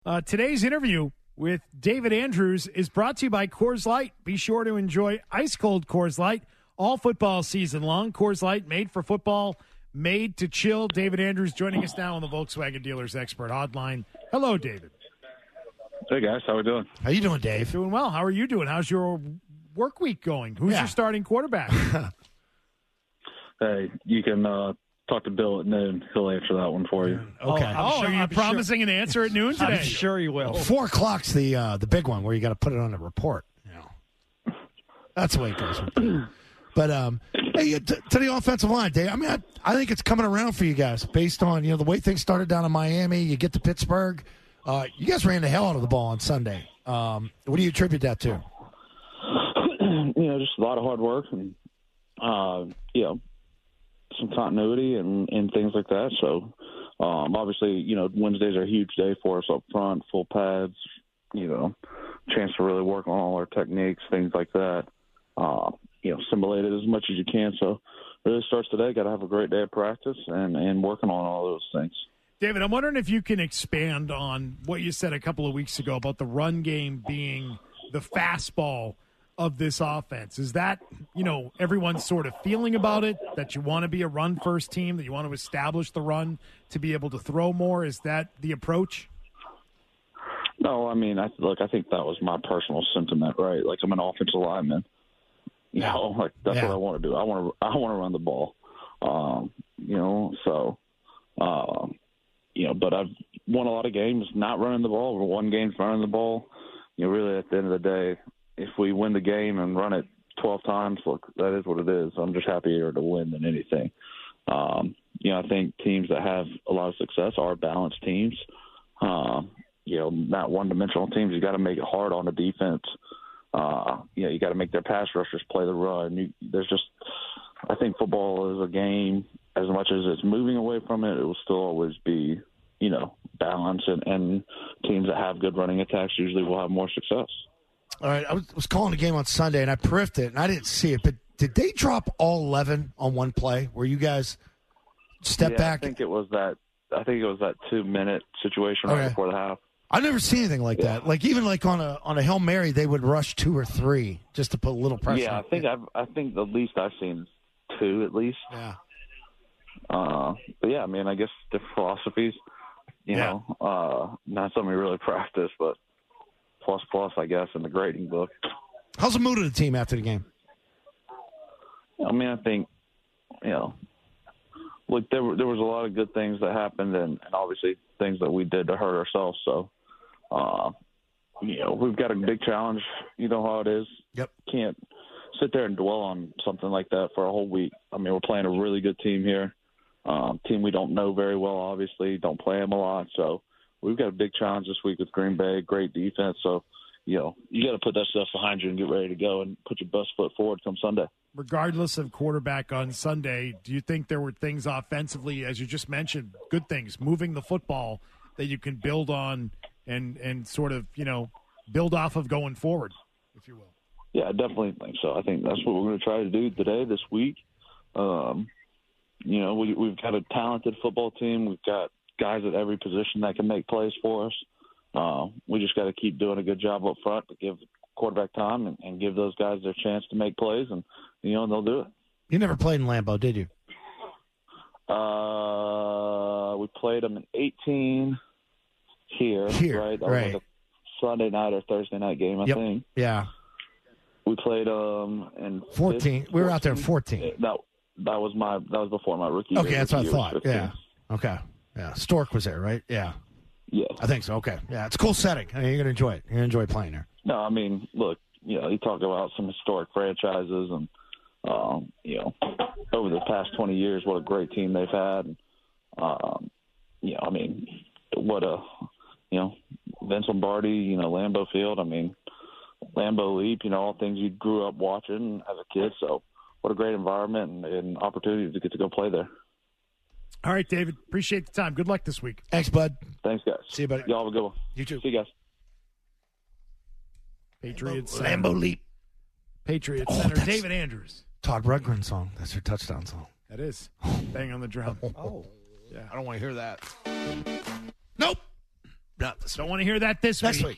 Today's interview with David Andrews is brought to you by Coors Light. Be sure to enjoy ice-cold Coors Light all football season long. Coors Light, made for football, made to chill. David Andrews joining us now on the Volkswagen Dealers Expert Hotline. Hello, David. Hey, guys. How we doing? How you doing, Dave? Doing well. How are you doing? How's your work week going? Who's your starting quarterback? Hey, you can talk to Bill at noon. He'll answer that one for you. Okay. Are you promising an answer at noon today? I'm sure he will. 4 o'clock's the big one where you got to put it on the report. That's the way it goes. But hey, to the offensive line, Dave. I mean, I think it's coming around for you guys based on the way things started down in Miami. You get to Pittsburgh. You guys ran the hell out of the ball on Sunday. What do you attribute that to? Just a lot of hard work and some continuity and things like that. So obviously, Wednesdays are a huge day for us up front, full pads, chance to really work on all our techniques, things like that. Simulate it as much as you can. So really starts today. Got to have a great day of practice and working on all those things. David, I'm wondering if you can expand on what you said a couple of weeks ago about the run game being the fastball of this offense. Is that, everyone's sort of feeling about it, that you want to be a run-first team, that you want to establish the run to be able to throw more? Is that the approach? No, I mean, I think that was my personal sentiment, right? Like, I'm an offensive lineman. That's what I want to do. I want to run the ball. But I've won a lot of games not running the ball, or one game running the ball. Really at the end of the day, if we win the game and run it 12 times, look, that is what it is. I'm just happier to win than anything. I think teams that have a lot of success are balanced teams. Not one-dimensional teams. You got to make it hard on the defense. You got to make their pass rushers play the run. I think football is a game. As much as it's moving away from it, it will still always be, balance. And teams that have good running attacks usually will have more success. All right, I was calling the game on Sunday, and I periffed it, and I didn't see it. But did they drop all 11 on one play where you guys step back? I think it was that 2-minute situation right before the half. I've never seen anything like that. Like even like on a Hail Mary, they would rush 2 or 3 just to put a little pressure. Yeah, I think the least I've seen is 2 at least. Yeah. But yeah, I mean, I guess different philosophies. Not something we really practice, but plus, I guess, in the grading book. How's the mood of the team after the game? I mean, I think, look, there was a lot of good things that happened, and obviously things that we did to hurt ourselves. So, we've got a big challenge. You know how it is. Yep. Can't sit there and dwell on something like that for a whole week. I mean, we're playing a really good team here. Team we don't know very well, obviously. Don't play them a lot. So we've got a big challenge this week with Green Bay, great defense. So, you got to put that stuff behind you and get ready to go and put your best foot forward come Sunday. Regardless of quarterback on Sunday, do you think there were things offensively, as you just mentioned, good things, moving the football that you can build on and sort of, build off of going forward, if you will? Yeah, I definitely think so. I think that's what we're going to try to do today, this week. We've got a talented football team. We've got guys at every position that can make plays for us. We just got to keep doing a good job up front to give quarterback time and give those guys their chance to make plays, and they'll do it. You never played in Lambeau, did you? We played them in 18 here, right? That was like a Sunday night or Thursday night game, I think. Yeah. We played in 14. We were out there in 14. That was before my rookie year. Okay, that's what I thought. 15. Yeah. Okay. Yeah. Stork was there, right? Yeah. Yes. I think so. Okay. Yeah, it's a cool setting. I mean, you're going to enjoy it. You're going to enjoy playing there. No, I mean, look, you talk about some historic franchises and, over the past 20 years, what a great team they've had. I mean, what a, Vince Lombardi, Lambeau Field. I mean, Lambeau Leap, all things you grew up watching as a kid. So what a great environment and opportunity to get to go play there. All right, David. Appreciate the time. Good luck this week. Thanks, bud. Thanks, guys. See you, buddy. Y'all have a good one. You too. See you guys. Patriots. Lambeau Leap. Patriots center David Andrews. Todd Rundgren song. That's her touchdown song. That is. Bang on the drum. Oh. Yeah. I don't want to hear that. Nope. Not this Don't week. want to hear that this Next week. week.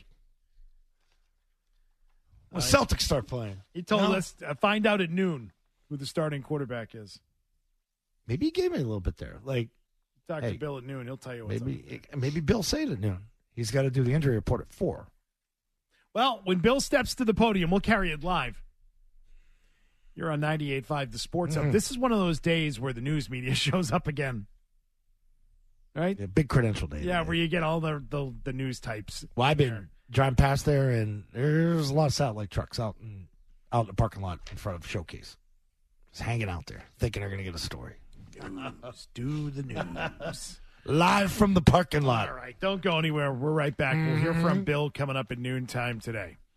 When Celtics start playing. He told us find out at noon who the starting quarterback is. Maybe he gave me a little bit there. Like, Talk Hey, to Bill at noon. He'll tell you what's up. maybe Bill say it at noon. He's got to do the injury report at 4. Well, when Bill steps to the podium, we'll carry it live. You're on 98.5 The Sports Hub. This is one of those days where the news media shows up again. Right? Yeah, big credential day. Yeah, today. where you get all the news types. Well, I've been driving past there, and there's a lot of satellite trucks out in the parking lot in front of Showcase. Just hanging out there, thinking they're going to get a story. Just do the news. Live from the parking lot. All right, don't go anywhere. We're right back. We'll hear from Bill coming up at noontime today.